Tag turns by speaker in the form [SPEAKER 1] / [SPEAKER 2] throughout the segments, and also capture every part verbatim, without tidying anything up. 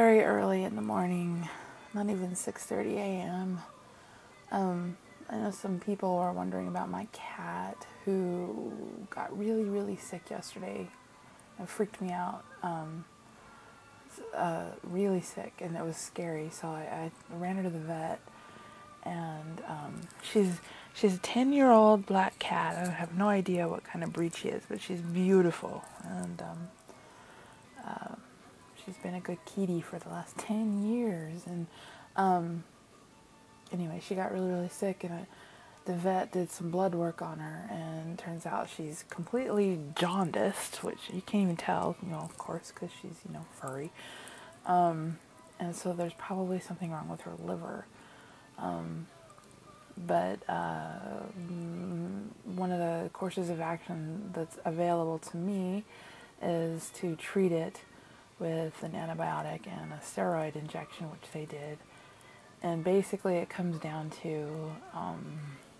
[SPEAKER 1] very early in the morning, not even six thirty a m Um, I know some people are wondering about my cat who got really, really sick yesterday. It freaked me out. Um, uh, really sick, and it was scary. So I, I ran her to the vet, and um, she's she's a ten-year-old black cat. I have no idea what kind of breed she is, but she's beautiful, and um, uh, she's been a good kitty for the last ten years. And um, anyway, she got really, really sick, and I, the vet did some blood work on her, and turns out she's completely jaundiced, which you can't even tell, you know, of course, because she's, you know, furry. Um, and so there's probably something wrong with her liver. Um, but uh, one of the courses of action that's available to me is to treat it with an antibiotic and a steroid injection, which they did. And basically it comes down to um,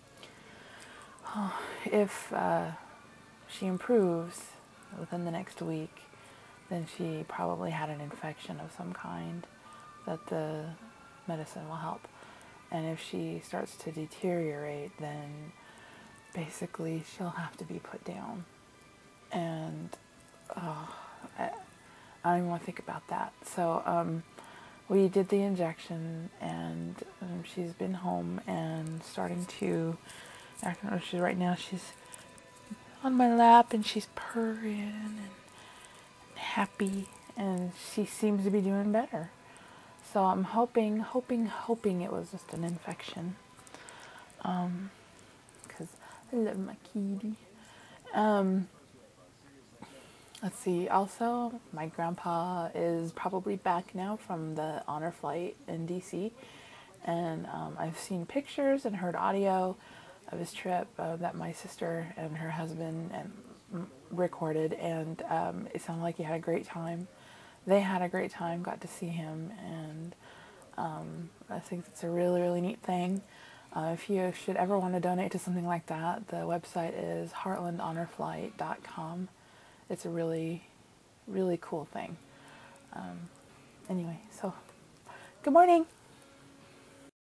[SPEAKER 1] if uh, she improves within the next week, then she probably had an infection of some kind that the medicine will help. And if she starts to deteriorate, then basically she'll have to be put down. And uh, I, I don't even want to think about that. So um, we did the injection, and um, she's been home and starting to act. She's right now she's on my lap, and she's purring and happy, and she seems to be doing better. So I'm hoping, hoping, hoping it was just an infection. Um, because I love my kitty. Um, let's see. Also, my grandpa is probably back now from the honor flight in D C, and um, I've seen pictures and heard audio of his trip uh, that my sister and her husband and recorded, and um, it sounded like he had a great time. They had a great time, got to see him, and um, I think it's a really, really neat thing. Uh, if you should ever want to donate to something like that, the website is heartland honor flight dot com. It's a really, really cool thing. Um, anyway, so good morning.